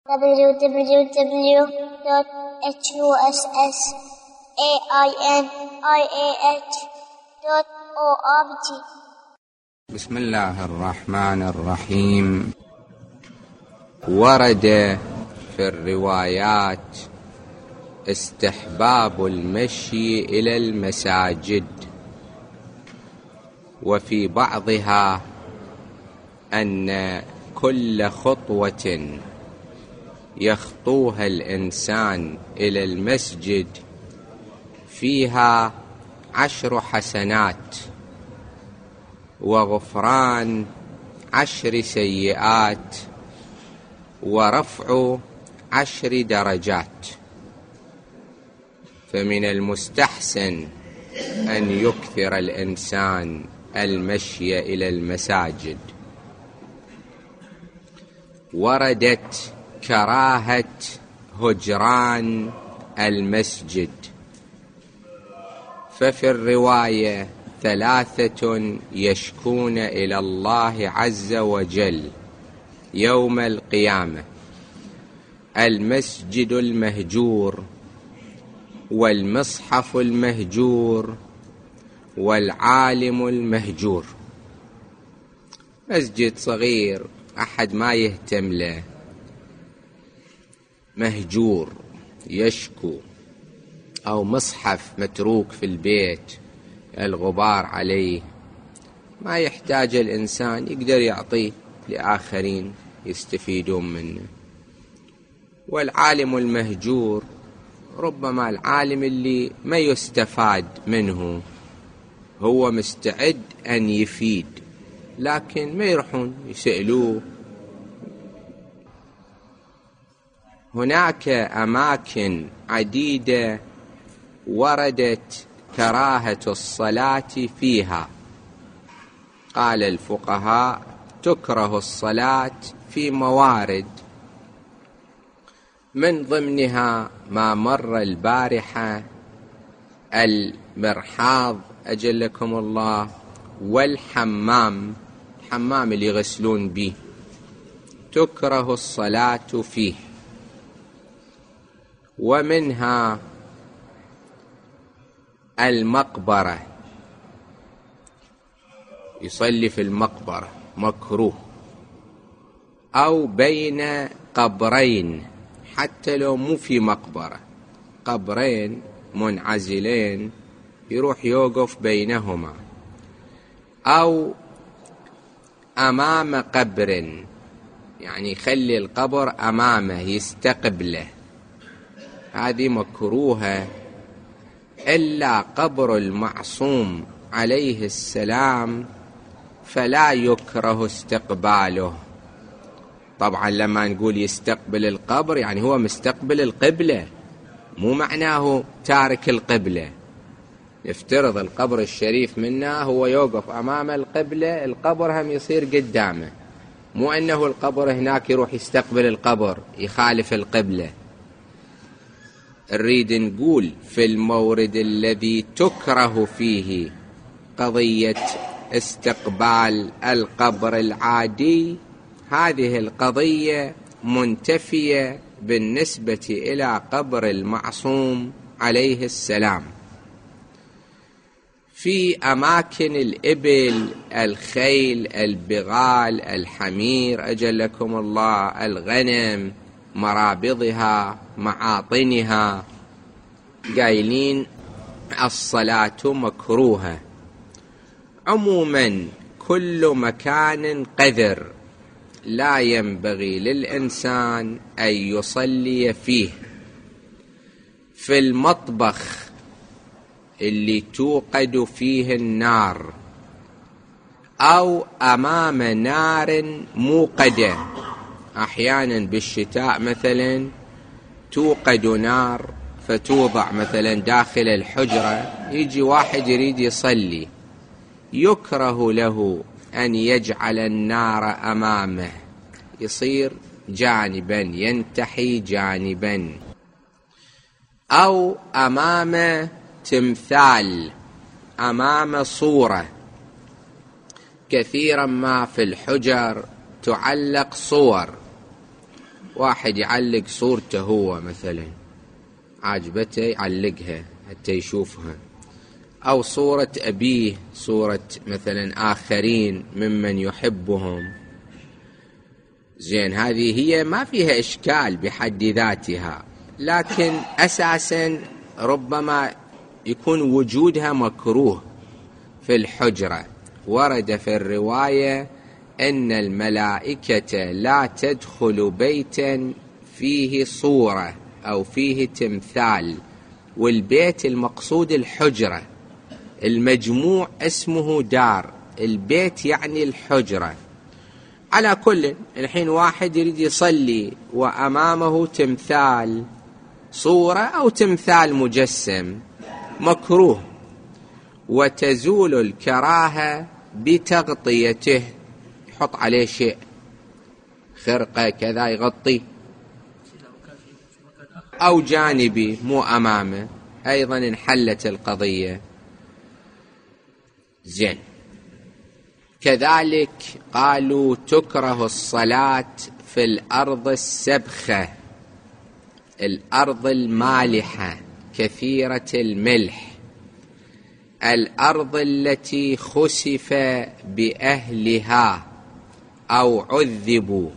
www.husainiah.org. بسم الله الرحمن الرحيم. ورد في الروايات استحباب المشي إلى المساجد، وفي بعضها أن كل خطوة يخطوها الإنسان إلى المسجد فيها 10 حسنات وغفران 10 سيئات ورفع 10 درجات. فمن المستحسن أن يكثر الإنسان المشي إلى المساجد. وردت كراهة هجران المسجد، ففي الرواية 3 يشكون إلى الله عز وجل يوم القيامة: المسجد المهجور، والمصحف المهجور، والعالم المهجور. مسجد صغير أحد ما يهتم له، مهجور يشكو، أو مصحف متروك في البيت الغبار عليه، ما يحتاج الإنسان، يقدر يعطيه لآخرين يستفيدون منه. والعالم المهجور ربما العالم اللي ما يستفاد منه، هو مستعد أن يفيد لكن ما يروحون يسألوه. هناك أماكن عديدة وردت كراهة الصلاة فيها. قال الفقهاء: تكره الصلاة في موارد، من ضمنها ما مر البارحة: المرحاض أجلكم الله، والحمام، الحمام اللي يغسلون به تكره الصلاة فيه. ومنها المقبرة، يصلي في المقبرة مكروه، أو بين قبرين، حتى لو مو في مقبرة، قبرين منعزلين يروح يوقف بينهما، أو أمام قبر، يعني يخلي القبر أمامه يستقبله، هذه مكروهة. إلا قبر المعصوم عليه السلام فلا يكره استقباله. طبعا لما نقول يستقبل القبر يعني هو مستقبل القبلة، مو معناه تارك القبلة. يفترض القبر الشريف منا هو يوقف أمام القبلة، القبر هم يصير قدامه، مو أنه القبر هناك يروح يستقبل القبر يخالف القبلة. نريد نقول في المورد الذي تكره فيه قضية استقبال القبر العادي، هذه القضية منتفية بالنسبة إلى قبر المعصوم عليه السلام. في أماكن الإبل، الخيل، البغال، الحمير أجلكم الله، الغنم، مرابضها، معاطنها، قايلين الصلاة مكروهة. عموما كل مكان قذر لا ينبغي للإنسان أن يصلي فيه. في المطبخ اللي توقد فيه النار، أو أمام نار موقدة، أحيانا بالشتاء مثلا توقد نار فتوضع مثلا داخل الحجرة، يجي واحد يريد يصلي، يكره له أن يجعل النار أمامه، يصير جانبا، ينتحي جانبا. أو أمام تمثال، أمام صورة، كثيرا ما في الحجر تعلق صور، واحد يعلق صورته هو مثلا، عاجبته يعلقها حتى يشوفها، أو صورة أبيه، صورة مثلا آخرين ممن يحبهم. زين، هذه هي ما فيها إشكال بحد ذاتها، لكن أساسا ربما يكون وجودها مكروه في الحجرة. ورد في الرواية أن الملائكة لا تدخل بيتا فيه صورة أو فيه تمثال، والبيت المقصود الحجرة، المجموع اسمه دار، البيت يعني الحجرة. على كل، الحين واحد يريد يصلي وأمامه تمثال، صورة أو تمثال مجسم، مكروه، وتزول الكراهة بتغطيته، يحط عليه شيء، خرقة كذا يغطي، أو جانبي مو أمامه، أيضا انحلت القضية. زين، كذلك قالوا تكره الصلاة في الأرض السبخة، الأرض المالحة كثيرة الملح، الأرض التي خسف بأهلها أو عذبوا.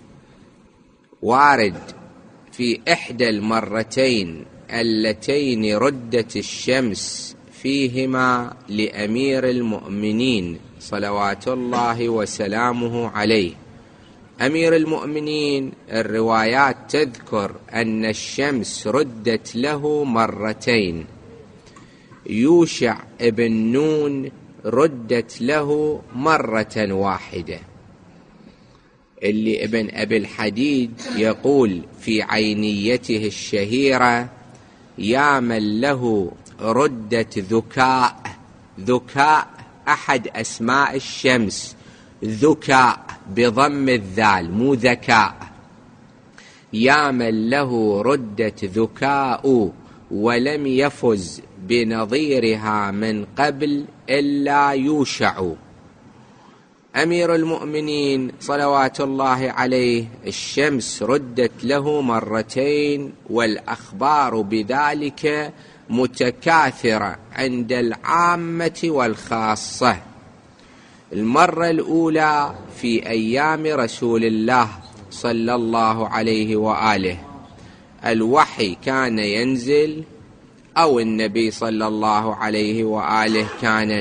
وارد في إحدى المرتين اللتين ردت الشمس فيهما لأمير المؤمنين صلوات الله وسلامه عليه، أمير المؤمنين الروايات تذكر أن الشمس ردت له مرتين، يوشع ابن نون ردت له مرة واحدة. اللي ابن أبي الحديد يقول في عينيته الشهيرة: يا من له ردت ذكاء، ذكاء أحد أسماء الشمس، ذكاء بضم الذال مو ذكاء، يا من له ردت ذكاء ولم يفز بنظيرها من قبل إلا يوشع. أمير المؤمنين صلوات الله عليه الشمس ردت له مرتين، والأخبار بذلك متكاثرة عند العامة والخاصة. المرة الأولى في أيام رسول الله صلى الله عليه وآله، الوحي كان ينزل، أو النبي صلى الله عليه وآله كان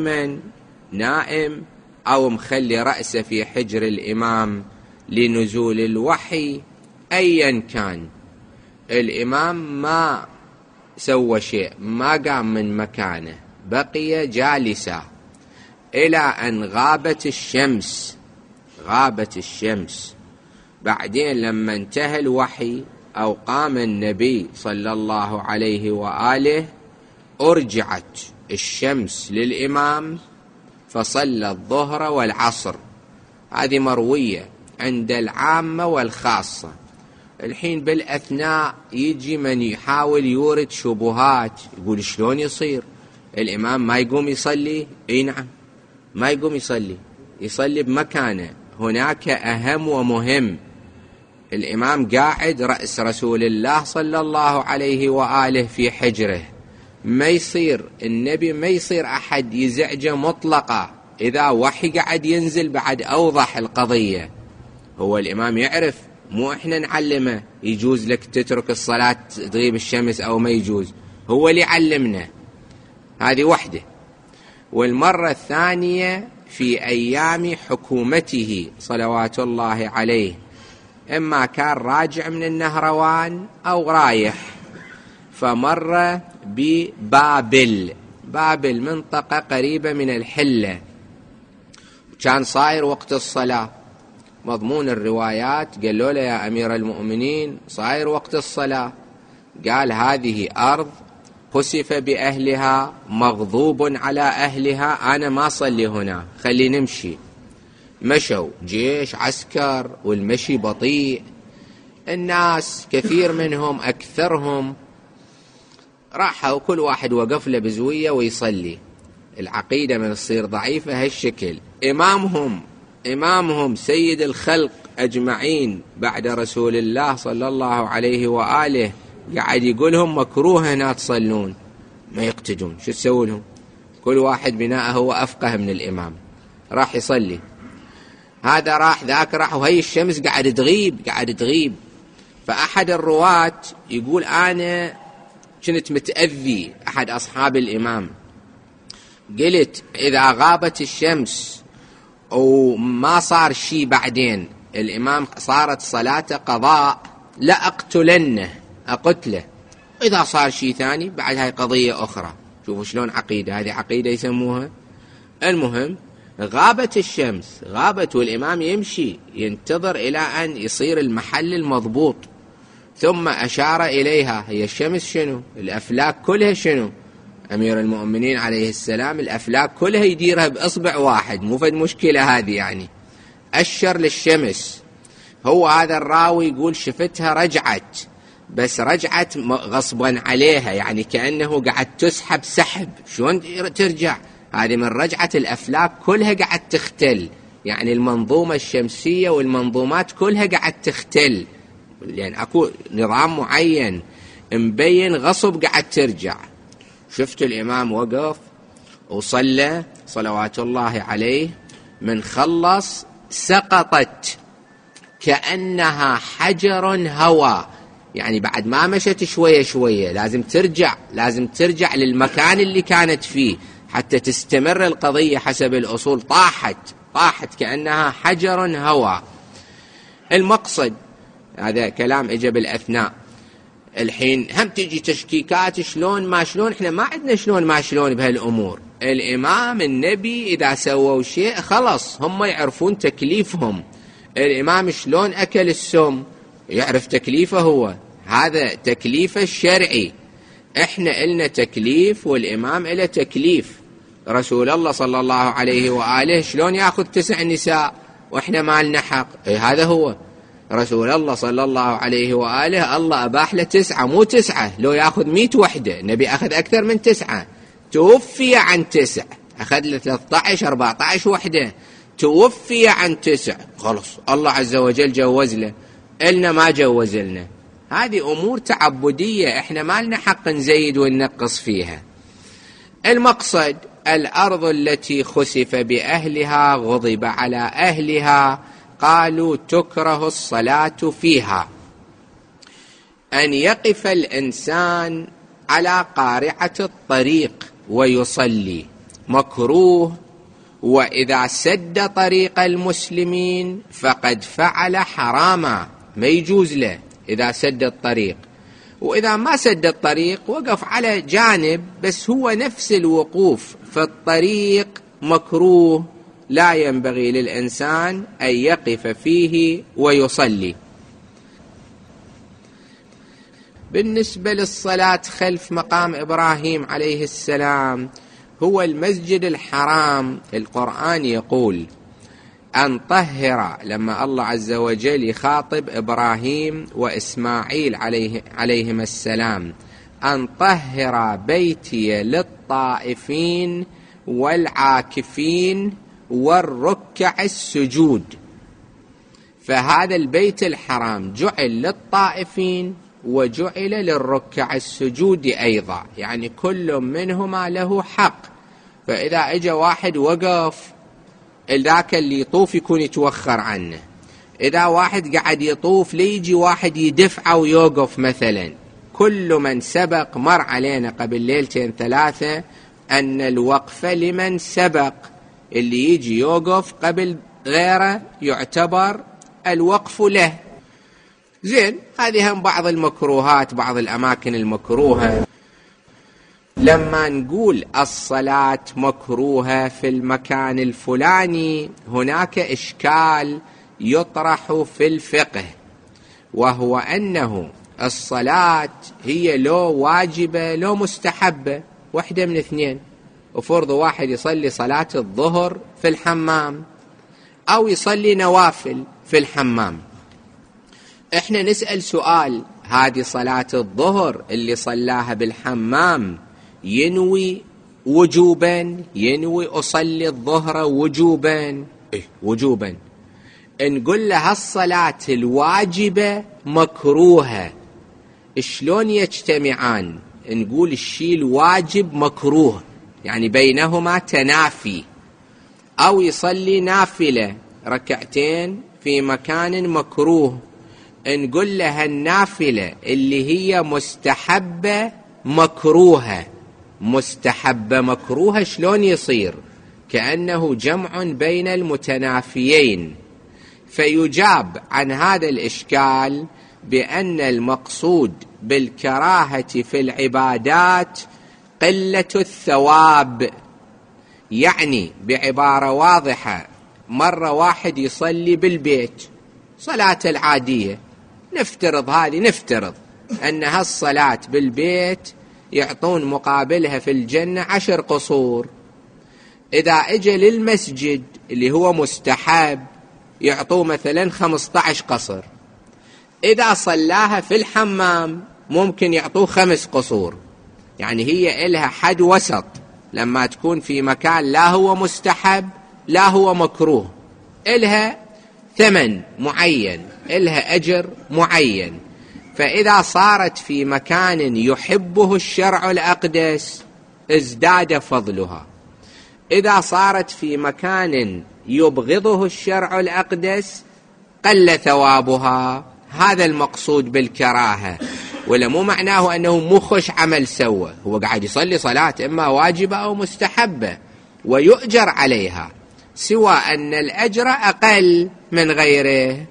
نائم أو مخلي رأسه في حجر الإمام لنزول الوحي، أيا كان الإمام ما سوى شيء، ما قام من مكانه، بقي جالسا إلى أن غابت الشمس. بعدين لما انتهى الوحي أو قام النبي صلى الله عليه وآله، أرجعت الشمس للإمام فصلى الظهر والعصر. هذه مروية عند العامة والخاصة. الحين بالأثناء يجي من يحاول يورد شبهات، يقول شلون يصير الإمام ما يقوم يصلي؟ اي نعم، ما يقوم يصلي بمكانه. هناك أهم ومهم، الإمام قاعد رأس رسول الله صلى الله عليه وآله في حجره، ما يصير النبي ما يصير أحد يزعجه مطلقا. إذا وحي قاعد ينزل بعد أوضح القضية، هو الإمام يعرف، مو إحنا نعلمه يجوز لك تترك الصلاة تغيب الشمس أو ما يجوز، هو اللي علمنا. هذه وحده. والمرة الثانية في أيام حكومته صلوات الله عليه، إما كان راجع من النهروان أو رايح، فمر ببابل، بابل منطقة قريبة من الحلة، كان صاير وقت الصلاة. مضمون الروايات قالوا له: يا أمير المؤمنين صاير وقت الصلاة. قال: هذه أرض خسف بأهلها، مغضوب على أهلها، أنا ما صلي هنا، خلي نمشي. مشوا جيش عسكر والمشي بطيء، الناس كثير منهم أكثرهم راحوا كل واحد وقف له بزوية ويصلي. العقيدة من تصير ضعيفة هالشكل. إمامهم سيد الخلق أجمعين بعد رسول الله صلى الله عليه وآله قاعد يقولهم مكروه هنا تصلون، ما يقتدون، شو تسوي لهم؟ كل واحد بناءه هو أفقه من الإمام، راح يصلي، هذا راح ذاك راح، وهي الشمس قاعد تغيب. فأحد الرواة يقول أنا كنت متأذي، أحد أصحاب الإمام، قلت إذا غابت الشمس وما صار شيء بعدين الإمام صارت صلاة قضاء لا أقتلنه، أقتله، إذا صار شيء ثاني بعد هاي قضية أخرى. شوفوا شلون عقيدة، هذه عقيدة يسموها. المهم غابت الشمس، غابت والإمام يمشي ينتظر إلى أن يصير المحل المضبوط، ثم أشار إليها. هي الشمس شنو؟ الأفلاك كلها شنو؟ أمير المؤمنين عليه السلام الأفلاك كلها يديرها بإصبع واحد، مو فد مشكلة هذه يعني. أشر للشمس، هو هذا الراوي يقول شفتها رجعت، بس رجعت غصبا عليها، يعني كأنه قاعد تسحب سحب. شلون ترجع؟ هذه من رجعة الأفلاك كلها قاعد تختل، يعني المنظومة الشمسية والمنظومات كلها قاعد تختل، يعني أكو نظام معين مبين غصب قاعد ترجع. شفت الإمام وقف وصلى صلوات الله عليه، من خلص سقطت كأنها حجر هوى، يعني بعد ما مشت شوية شوية لازم ترجع للمكان اللي كانت فيه حتى تستمر القضية حسب الأصول. طاحت كأنها حجر هوى. المقصد هذا كلام إجا بالأثناء. الحين هم تجي تشكيكات شلون ما شلون، احنا ما عندنا شلون ما شلون بهالأمور. الإمام النبي إذا سووا شيء خلص هم يعرفون تكليفهم. الإمام شلون أكل السم يعرف تكليفه، هو هذا تكليفه الشرعي. احنا إلنا تكليف والإمام إله تكليف. رسول الله صلى الله عليه وآله شلون يأخذ 9 نساء وإحنا ما لنا حق؟ هذا هو رسول الله صلى الله عليه وآله، الله أباح له 9 مو 9، لو يأخذ 100 وحدة. النبي أخذ أكثر من 9، توفي عن 9، أخذ له 13 14 وحدة، توفي عن 9، خلص الله عز وجل جوز له، إلنا ما جوز لنا. هذه أمور تعبدية احنا ما لنا حق نزيد وننقص فيها. المقصد الأرض التي خسف بأهلها غضب على أهلها، قالوا تكره الصلاة فيها. أن يقف الإنسان على قارعة الطريق ويصلي مكروه، وإذا سد طريق المسلمين فقد فعل حراما، ما يجوز له إذا سد الطريق. وإذا ما سد الطريق وقف على جانب، بس هو نفس الوقوف في الطريق مكروه، لا ينبغي للإنسان أن يقف فيه ويصلي. بالنسبة للصلاة خلف مقام إبراهيم عليه السلام، هو المسجد الحرام. القرآن يقول أن طهر، لما الله عز وجل يخاطب إبراهيم وإسماعيل عليهما السلام، أن طهر بيتي للطائفين والعاكفين والركع السجود. فهذا البيت الحرام جعل للطائفين وجعل للركع السجود أيضا، يعني كل منهما له حق. فإذا اجى واحد وقف، ذاك اللي يطوف يكون يتوخر عنه. إذا واحد قاعد يطوف ليجي واحد يدفعه ويوقف مثلا. كل من سبق، مر علينا قبل 2 3 أن الوقف لمن سبق، اللي يجي يوقف قبل غيره يعتبر الوقف له. زين، هذه هم بعض المكروهات، بعض الأماكن المكروهة. لما نقول الصلاة مكروهة في المكان الفلاني، هناك إشكال يطرح في الفقه، وهو أنه الصلاة هي لو واجبة لو مستحبة، واحدة من 2. وفرض واحد يصلي صلاة الظهر في الحمام أو يصلي نوافل في الحمام. احنا نسأل سؤال، هذه صلاة الظهر اللي صلاها بالحمام ينوي وجوبا، ينوي أصلي الظهر وجوبا؟ وجوبا. نقول له الصلاة الواجبة مكروهة. شلون يجتمعان؟ نقول الشيء الواجب مكروه، يعني بينهما تنافي. أو يصلي نافلة ركعتين في مكان مكروه، نقول له النافلة اللي هي مستحبة مكروهة. مستحبة مكروهة شلون يصير؟ كأنه جمع بين المتنافيين. فيجاب عن هذا الإشكال بأن المقصود بالكراهة في العبادات قلة الثواب. يعني بعبارة واضحة، مرة واحد يصلي بالبيت صلاة العادية، نفترض أن هالصلاة بالبيت يعطون مقابلها في الجنة 10 قصور. إذا اجى للمسجد اللي هو مستحب يعطوه مثلا 15 قصر. إذا صلاها في الحمام ممكن يعطوه 5 قصور. يعني هي إلها حد وسط، لما تكون في مكان لا هو مستحب لا هو مكروه، إلها ثمن معين، إلها أجر معين. فإذا صارت في مكان يحبه الشرع الأقدس ازداد فضلها، إذا صارت في مكان يبغضه الشرع الأقدس قل ثوابها. هذا المقصود بالكراهة. ولا مو معناه أنه مخش عمل سوى، هو قاعد يصلي صلاة إما واجبة أو مستحبة ويؤجر عليها، سوى أن الأجر أقل من غيره.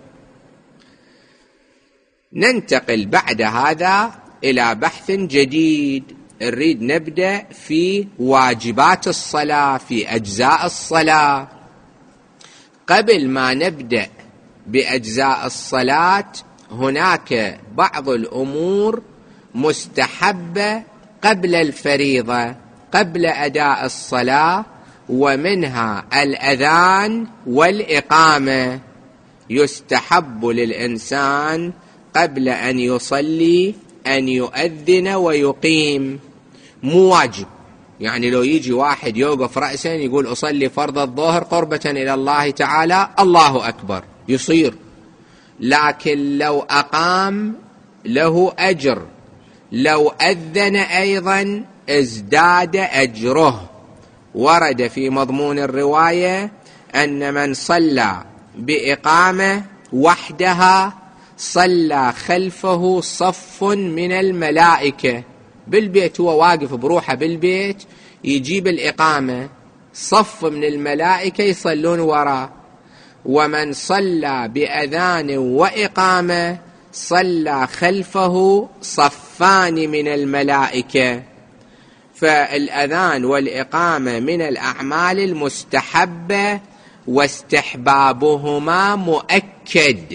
ننتقل بعد هذا إلى بحث جديد. نريد نبدأ في واجبات الصلاة، في أجزاء الصلاة. قبل ما نبدأ بأجزاء الصلاة هناك بعض الأمور مستحبة قبل الفريضة، قبل أداء الصلاة، ومنها الأذان والإقامة. يستحب للإنسان قبل أن يصلي أن يؤذن ويقيم، مو واجب. يعني لو يجي واحد يوقف رأسا يقول أصلي فرض الظهر قربة إلى الله تعالى، الله أكبر، يصير. لكن لو أقام له أجر، لو أذن أيضا ازداد أجره. ورد في مضمون الرواية أن من صلى بإقامة وحدها صلى خلفه صف من الملائكة. بالبيت هو واقف بروحه بالبيت، يجيب الإقامة، صف من الملائكة يصلون وراء. ومن صلى بأذان وإقامة صلى خلفه صفان من الملائكة. فالأذان والإقامة من الأعمال المستحبة، واستحبابهما مؤكد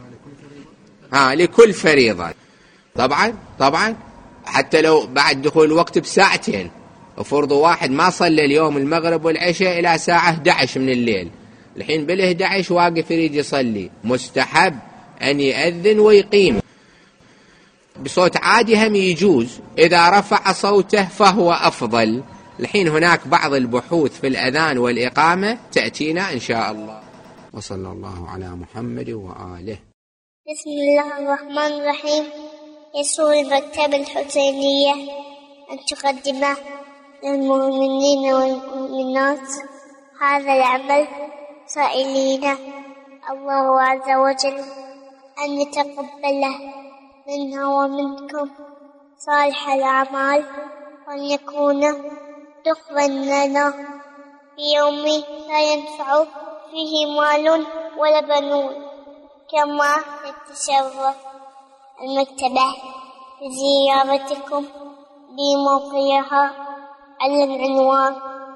لكل فريضة. طبعا حتى لو بعد دخول الوقت بساعتين، وفرض واحد ما صلى اليوم المغرب والعشاء إلى ساعة 11 من الليل، الحين بال11 واقف يريد يصلي، مستحب أن يأذن ويقيم بصوت عادي، هم يجوز. إذا رفع صوته فهو أفضل. الحين هناك بعض البحوث في الأذان والإقامة تأتينا إن شاء الله. وصلى الله على محمد وآله. بسم الله الرحمن الرحيم. يسر المكتبة الحسينية أن تقدم للمؤمنين والمؤمنات هذا العمل، سائلين الله عز وجل أن يتقبله منا ومنكم صالح الأعمال، وأن يكون دخلا لنا في يوم لا ينفع فيه مال ولا بنون. كما نتشرف المكتبة بزيارتكم بموقعها على العنوان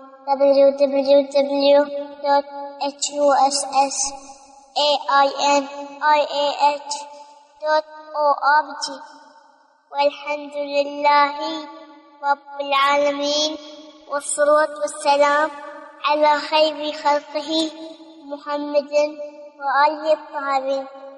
www.hussainih.org. والحمد لله رب العالمين، والصلاة والسلام على خير خلقه محمد وآله الطاهرين.